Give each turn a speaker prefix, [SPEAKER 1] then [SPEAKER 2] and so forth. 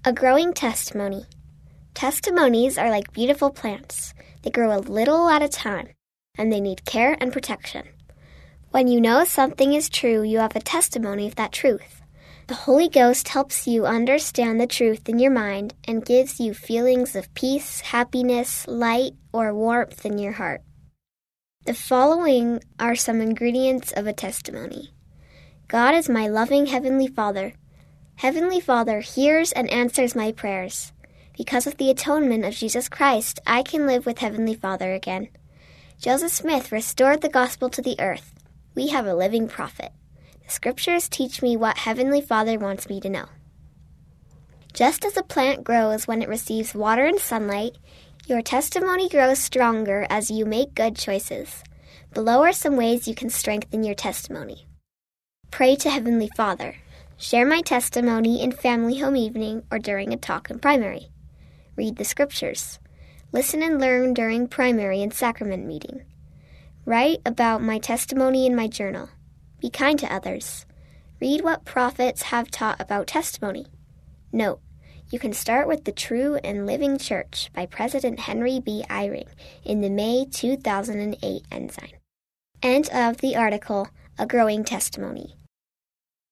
[SPEAKER 1] A growing testimony. Testimonies are like beautiful plants. They grow a little at a time, and they need care and protection. When you know something is true, you have a testimony of that truth. The Holy Ghost helps you understand the truth in your mind and gives you feelings of peace, happiness, light, or warmth in your heart. The following are some ingredients of a testimony. God is my loving Heavenly Father. Heavenly Father hears and answers my prayers. Because of the atonement of Jesus Christ, I can live with Heavenly Father again. Joseph Smith restored the gospel to the earth. We have a living prophet. The scriptures teach me what Heavenly Father wants me to know. Just as a plant grows when it receives water and sunlight, your testimony grows stronger as you make good choices. Below are some ways you can strengthen your testimony. Pray to Heavenly Father. Share my testimony in family home evening or during a talk in primary. Read the scriptures. Listen and learn during primary and sacrament meeting. Write about my testimony in my journal. Be kind to others. Read what prophets have taught about testimony. Note, you can start with The True and Living Church by President Henry B. Eyring in the May 2008 Ensign. End of the article, A Growing Testimony.